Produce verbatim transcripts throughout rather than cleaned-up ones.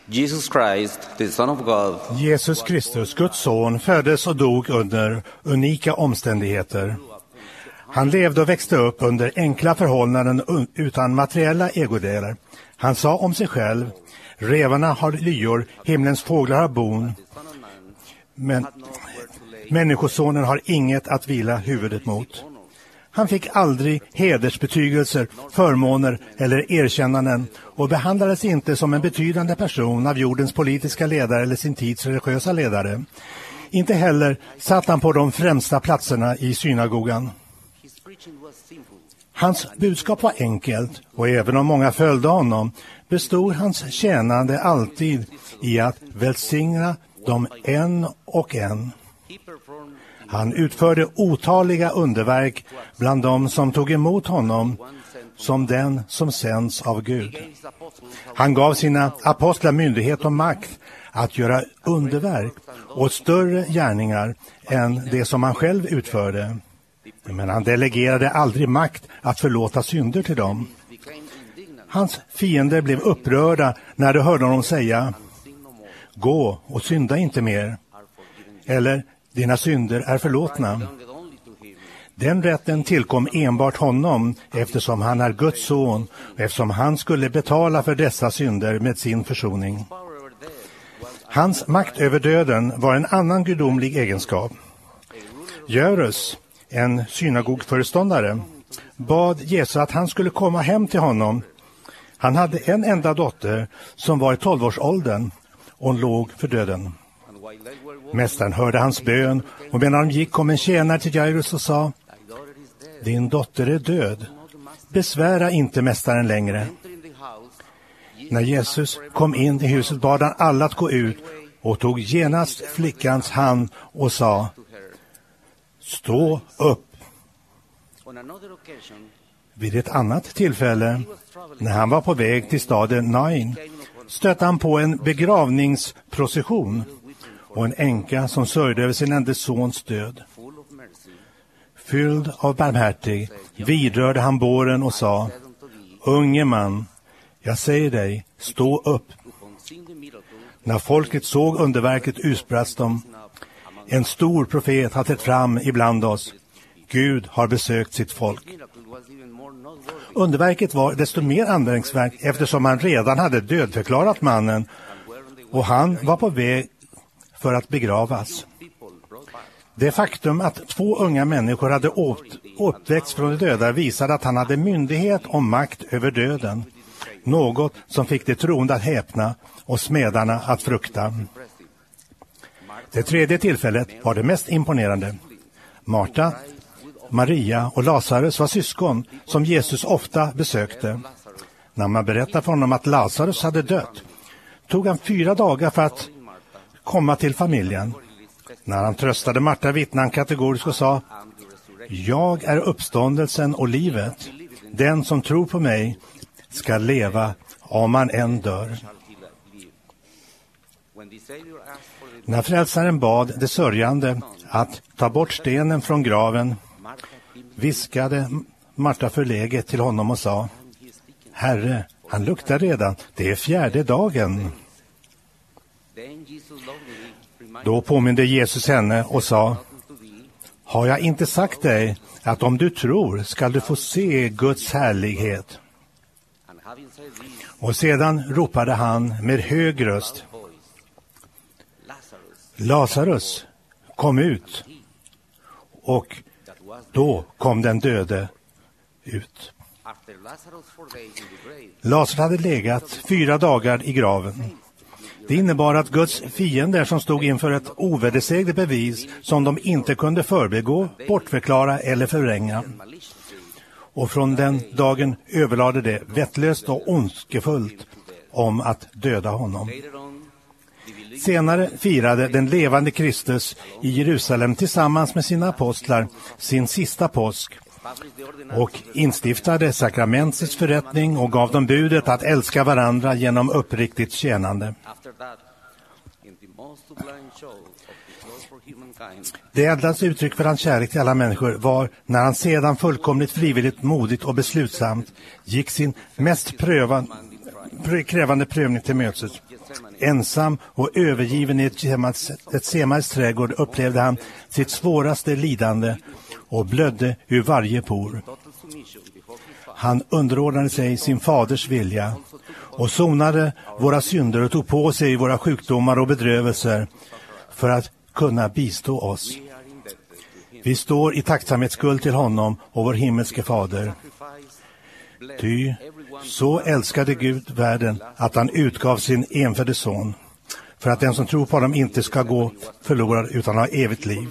Jesus Christ, the Son of God. Jesus Kristus, Guds son, föddes och dog under unika omständigheter. Han levde och växte upp under enkla förhållanden utan materiella ägodelar. Han sa om sig själv: revarna har lyor, himlens fåglar har bon, men människosonen har inget att vila huvudet mot. Han fick aldrig hedersbetygelser, förmåner eller erkännanden och behandlades inte som en betydande person av jordens politiska ledare eller sin tids religiösa ledare. Inte heller satt han på de främsta platserna i synagogan. Hans budskap var enkelt, och även om många följde honom bestod hans tjänande alltid i att välsigna dem en och en. Han utförde otaliga underverk bland dem som tog emot honom som den som sänds av Gud. Han gav sina apostlar myndighet och makt att göra underverk och större gärningar än det som han själv utförde. Men han delegerade aldrig makt att förlåta synder till dem. Hans fiender blev upprörda när de hörde honom säga: gå och synda inte mer. Eller: dina synder är förlåtna. Den rätten tillkom enbart honom, eftersom han är Guds son och eftersom han skulle betala för dessa synder med sin försoning. Hans makt över döden var en annan gudomlig egenskap. Jairus, en synagogföreståndare, bad Jesus att han skulle komma hem till honom. Han hade en enda dotter som var i tolvårsåldern och hon låg för döden. Mästaren hörde hans bön, och medan de gick kom en tjänare till Jairus och sa: din dotter är död. Besvära inte mästaren längre. När Jesus kom in i huset bad han alla att gå ut och tog genast flickans hand och sa: stå upp. Vid ett annat tillfälle, när han var på väg till staden Nain, stötte han på en begravningsprocession och en änka som sörjde över sin enda sons död. Fylld av barmhärtig vidrörde han båren och sa: unge man, jag säger dig, stå upp. När folket såg underverket utbrast de: en stor profet har trätt fram ibland oss. Gud har besökt sitt folk. Underverket var desto mer anmärkningsvärt eftersom han redan hade dödförklarat mannen och han var på väg för att begravas. Det faktum att två unga människor hade uppväxt från de döda visade att han hade myndighet och makt över döden. Något som fick de troende att häpna och smedarna att frukta. Det tredje tillfället var det mest imponerande. Marta, Maria och Lazarus var syskon som Jesus ofta besökte. När man berättade för honom att Lazarus hade dött, tog han fyra dagar för att komma till familjen. När han tröstade Marta vittnade han kategoriskt och sa: jag är uppståndelsen och livet. Den som tror på mig ska leva om man än dör. När frälsaren bad de sörjande att ta bort stenen från graven, viskade Marta förläget till honom och sa: Herre, han luktar redan, det är fjärde dagen. Då påminde Jesus henne och sa: har jag inte sagt dig att om du tror ska du få se Guds härlighet? Och sedan ropade han med hög röst: Lazarus, kom ut. Och då kom den döde ut. Lazarus hade legat fyra dagar i graven. Det innebar att Guds fiender som stod inför ett ovedersägligt bevis som de inte kunde förbigå, bortförklara eller förvränga. Och från den dagen överlade det vettlöst och ondskefullt om att döda honom. Senare firade den levande Kristus i Jerusalem tillsammans med sina apostlar sin sista påsk och instiftade sakramentets förrättning och gav dem budet att älska varandra genom uppriktigt tjänande. Det ädlaste uttryck för hans kärlek till alla människor var när han sedan fullkomligt frivilligt, modigt och beslutsamt gick sin mest prövan, krävande prövning till mötes. Ensam och övergiven i ett Semais trädgård upplevde han sitt svåraste lidande och blödde ur varje por. Han underordnade sig sin faders vilja och sonade våra synder och tog på sig våra sjukdomar och bedrövelser för att kunna bistå oss. Vi står i tacksamhetsskuld till honom och vår himmelske fader. Ty så älskade Gud världen att han utgav sin enfödde son, för att den som tror på honom inte ska gå förlorad utan ha evigt liv.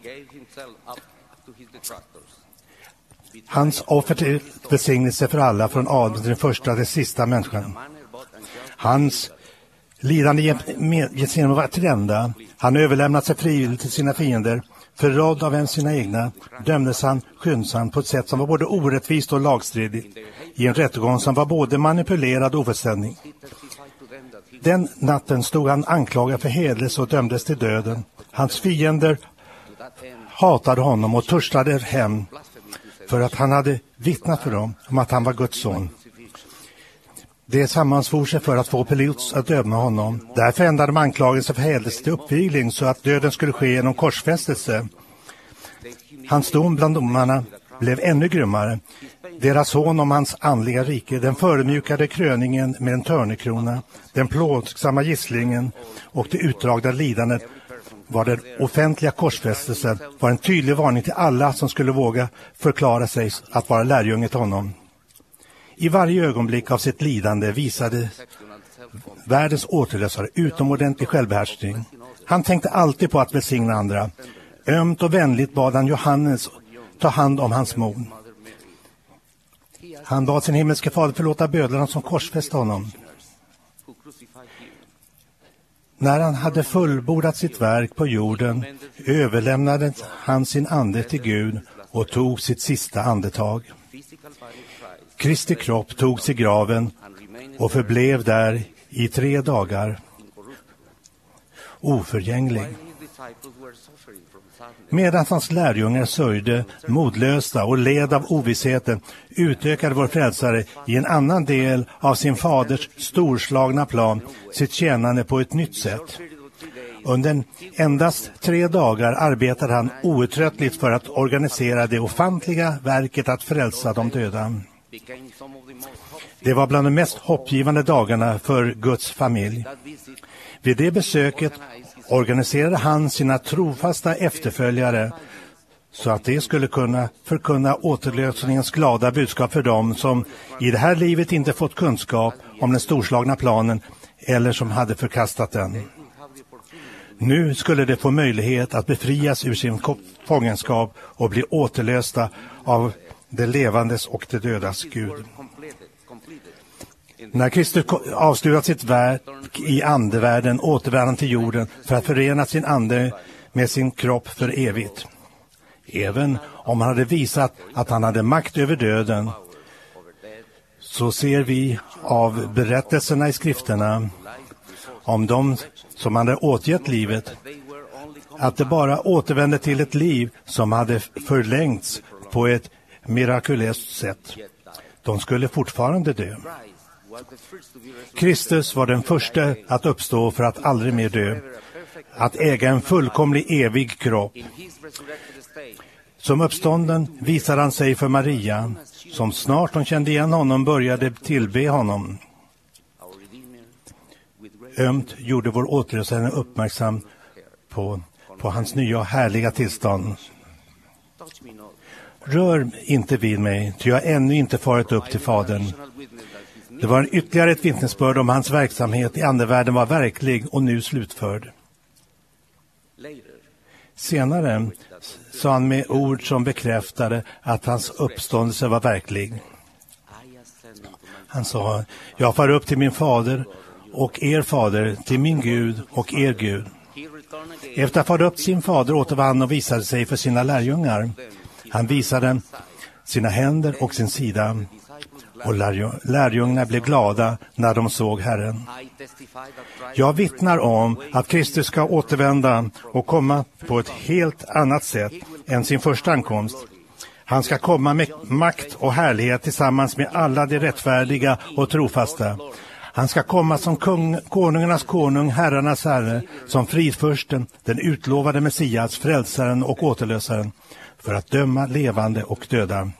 Hans offer till välsignelse för alla, från Adam till den första till sista människan. Hans lidande genom var till ända. Han överlämnat sig frivilligt till sina fiender. Förrådd av en sina egna dömdes han skyndsamt på ett sätt som var både orättvist och lagstridigt, i en rättegång som var både manipulerad och ofullständig. Den natten stod han anklagad för hedelse och dömdes till döden. Hans fiender hatade honom och törstade hem för att han hade vittnat för dem om att han var Guds son. Det sammansvor sig för att få Pilatus att döma honom. Därför ändrade de anklagelsen för hädelse till uppvigling, så att döden skulle ske genom korsfästelse. Hans dom bland domarna blev ännu grymmare. Deras hån om hans andliga rike, den förödmjukade kröningen med en törnekrona, den plågsamma gisslingen och det utdragna lidandet var den offentliga korsfästelsen, var en tydlig varning till alla som skulle våga förklara sig att vara lärjunge till honom. I varje ögonblick av sitt lidande visade världens återlösare utomordentlig självbehärskning. Han tänkte alltid på att välsigna andra. Ömt och vänligt bad han Johannes ta hand om hans mor. Han bad sin himmelske fader förlåta bödlarna som korsfäste honom. När han hade fullbordat sitt verk på jorden överlämnade han sin ande till Gud och tog sitt sista andetag. Kristi kropp togs i graven och förblev där i tre dagar, oförgänglig. Medan hans lärjungar sörjde, modlösa och led av ovissheten, utökade vår frälsare i en annan del av sin faders storslagna plan sitt tjänande på ett nytt sätt. Under endast tre dagar arbetade han outtröttligt för att organisera det ofantliga verket att frälsa de döda. Det var bland de mest hoppgivande dagarna för Guds familj. Vid det besöket organiserade han sina trofasta efterföljare så att de skulle kunna förkunna återlösningens glada budskap för dem som i det här livet inte fått kunskap om den storslagna planen eller som hade förkastat den. Nu skulle de få möjlighet att befrias ur sin fångenskap och bli återlösta av det levandes och det dödas Gud. När Kristus avslutat sitt verk i andevärlden återvände han till jorden för att förena sin ande med sin kropp för evigt. Även om han hade visat att han hade makt över döden, så ser vi av berättelserna i skrifterna om dem som hade åtgett livet att det bara återvände till ett liv som hade förlängts på ett mirakulöst sätt. De skulle fortfarande dö. Kristus var den första att uppstå för att aldrig mer dö, att äga en fullkomlig evig kropp. Som uppstånden visade han sig för Maria, som snart hon kände igen honom började tillbe honom. Ömt gjorde vår återlösare uppmärksam på, på hans nya och härliga tillstånd. Rör inte vid mig, ty jag har ännu inte farit upp till Fadern. Det var en ytterligare ett vittnesbörd om hans verksamhet i andevärlden var verklig och nu slutförd. Senare sa han med ord som bekräftade att hans uppståndelse var verklig. Han sa, jag far upp till min fader och er fader, till min Gud och er Gud. Efter att ha farit upp till sin fader återvann han och visade sig för sina lärjungar. Han visade sina händer och sin sida. Och lärjungarna blev glada när de såg Herren. Jag vittnar om att Kristus ska återvända och komma på ett helt annat sätt än sin första ankomst. Han ska komma med makt och härlighet tillsammans med alla de rättfärdiga och trofasta. Han ska komma som kung, konungarnas konung, herrarnas herre, som fridfursten, den utlovade Messias, frälsaren och återlösaren, för att döma levande och döda.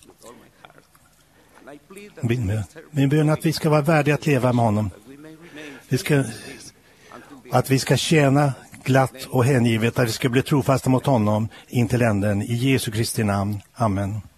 Min, min bön att vi ska vara värdiga att leva med honom. Vi ska, att vi ska tjäna glatt och hängivet, att vi ska bli trofasta mot honom in till änden. I Jesu Kristi namn. Amen.